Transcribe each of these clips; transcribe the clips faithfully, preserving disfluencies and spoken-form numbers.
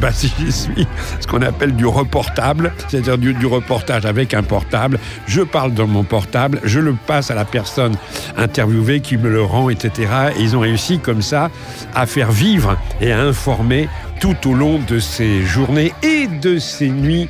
bah si j'y suis, ce qu'on appelle du reportable, c'est-à-dire du, du reportage avec un portable. Je parle dans mon portable, je le passe à la personne interviewée qui me le rend, et cetera. Et ils ont réussi comme ça à faire vivre et à informer tout au long de ces journées et de ces nuits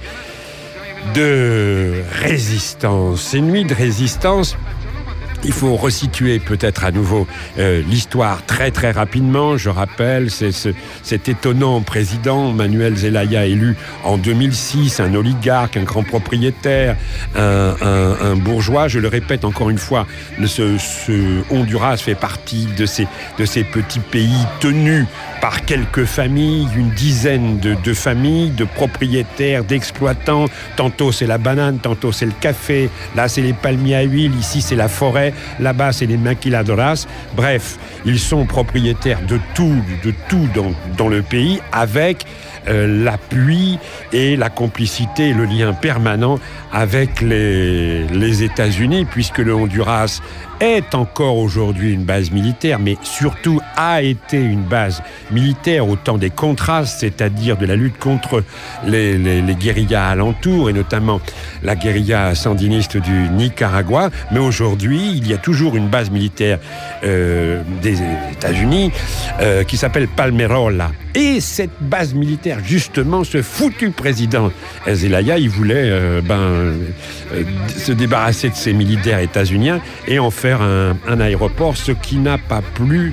de résistance. Ces nuits de résistance, il faut resituer peut-être à nouveau euh, l'histoire très très rapidement. Je rappelle, c'est ce, cet étonnant président, Manuel Zelaya, élu en deux mille six, un oligarque, un grand propriétaire, un, un, un bourgeois. Je le répète encore une fois, ce, ce Honduras fait partie de ces, de ces petits pays tenus par quelques familles, une dizaine de, de familles, de propriétaires, d'exploitants. Tantôt c'est la banane, tantôt c'est le café. Là c'est les palmiers à huile, ici c'est la forêt. Là-bas, c'est les maquiladoras. Bref, ils sont propriétaires de tout, de tout dans, dans le pays, avec euh, l'appui et la complicité, le lien permanent avec les, les États-Unis, puisque le Honduras est encore aujourd'hui une base militaire, mais surtout a été une base militaire au temps des contrastes, c'est-à-dire de la lutte contre les, les, les guérillas alentours, et notamment la guérilla sandiniste du Nicaragua. Mais aujourd'hui, il y a toujours une base militaire euh, des États-Unis euh, qui s'appelle Palmerola. Et cette base militaire, justement, ce foutu président Zelaya, il voulait euh, ben, euh, se débarrasser de ses militaires états-uniens et en faire un, un aéroport, ce qui n'a pas plu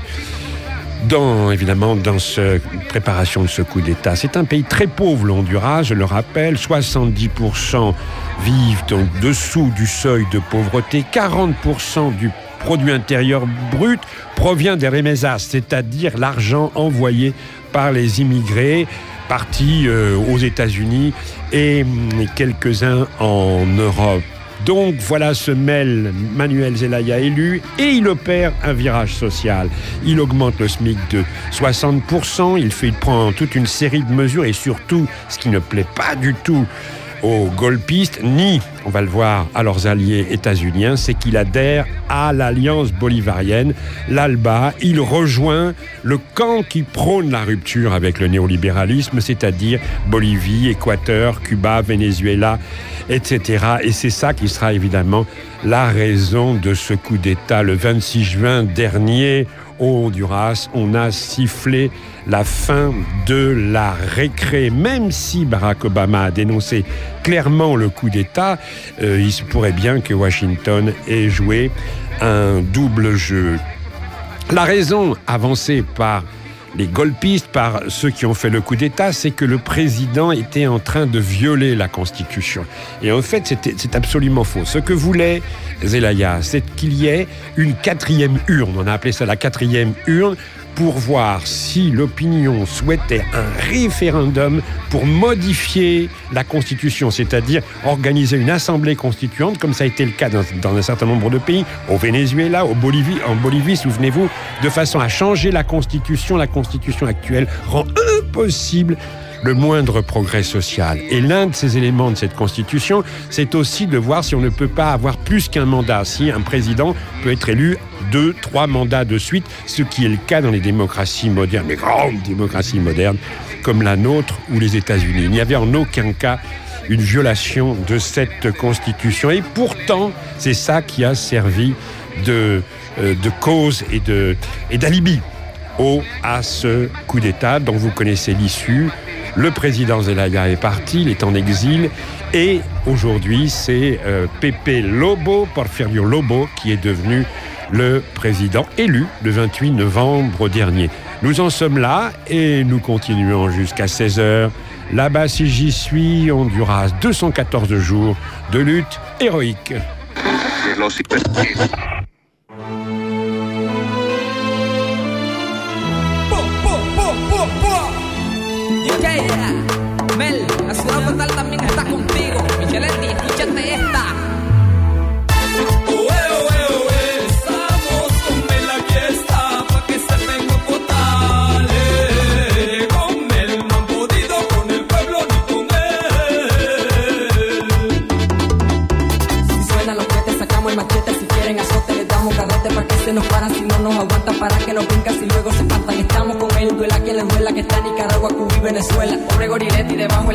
dans, évidemment, dans cette préparation de ce coup d'État. C'est un pays très pauvre, le Honduras, je le rappelle, soixante-dix pour cent vivent en dessous du seuil de pauvreté, quarante pour cent du produit intérieur brut provient des remesas, c'est-à-dire l'argent envoyé par les immigrés partis euh, aux États-Unis et quelques-uns en Europe. Donc voilà, se mêle Manuel Zelaya élu et il opère un virage social. Il augmente le SMIC de soixante pour cent, il, fait, il prend toute une série de mesures et surtout, ce qui ne plaît pas du tout aux golpistes, ni, on va le voir, à leurs alliés états-uniens, c'est qu'il adhère à l'alliance bolivarienne, l'ALBA. Il rejoint le camp qui prône la rupture avec le néolibéralisme, c'est-à-dire Bolivie, Équateur, Cuba, Venezuela, et cetera. Et c'est ça qui sera évidemment la raison de ce coup d'État. Le vingt-six juin dernier, au Honduras, on a sifflé la fin de la récré. Même si Barack Obama a dénoncé clairement le coup d'État, euh, il se pourrait bien que Washington ait joué un double jeu. La raison avancée par les golpistes, par ceux qui ont fait le coup d'État, c'est que le président était en train de violer la Constitution. Et en fait, c'était, c'est absolument faux. Ce que voulait Zelaya, c'est qu'il y ait une quatrième urne. On a appelé ça la quatrième urne, pour voir si l'opinion souhaitait un référendum pour modifier la Constitution, c'est-à-dire organiser une assemblée constituante, comme ça a été le cas dans, dans un certain nombre de pays, au Venezuela, au Bolivie, en Bolivie, souvenez-vous, de façon à changer la Constitution. La Constitution actuelle rend impossible le moindre progrès social. Et l'un de ces éléments de cette Constitution, c'est aussi de voir si on ne peut pas avoir plus qu'un mandat, si un président peut être élu deux, trois mandats de suite, ce qui est le cas dans les démocraties modernes, les grandes démocraties modernes, comme la nôtre ou les États-Unis. Il n'y avait en aucun cas une violation de cette Constitution. Et pourtant, c'est ça qui a servi de, euh, de cause et, de, et d'alibi au, à ce coup d'État dont vous connaissez l'issue. Le président Zelaya est parti, il est en exil, et aujourd'hui, c'est euh, Pepe Lobo, Porfirio Lobo, qui est devenu le président élu le vingt-huit novembre dernier. Nous en sommes là, et nous continuons jusqu'à seize heures. Là-bas, si j'y suis, Honduras, deux cent quatorze jours de lutte héroïque. Mel, la ciudad fatal también está contigo. Micheletti, escúchate esta. Nos paran si no nos aguantan para que nos brincan si luego se espantan. Estamos con él, duela que le duela que está en Nicaragua, Cuba y Venezuela, pobre goriletti debajo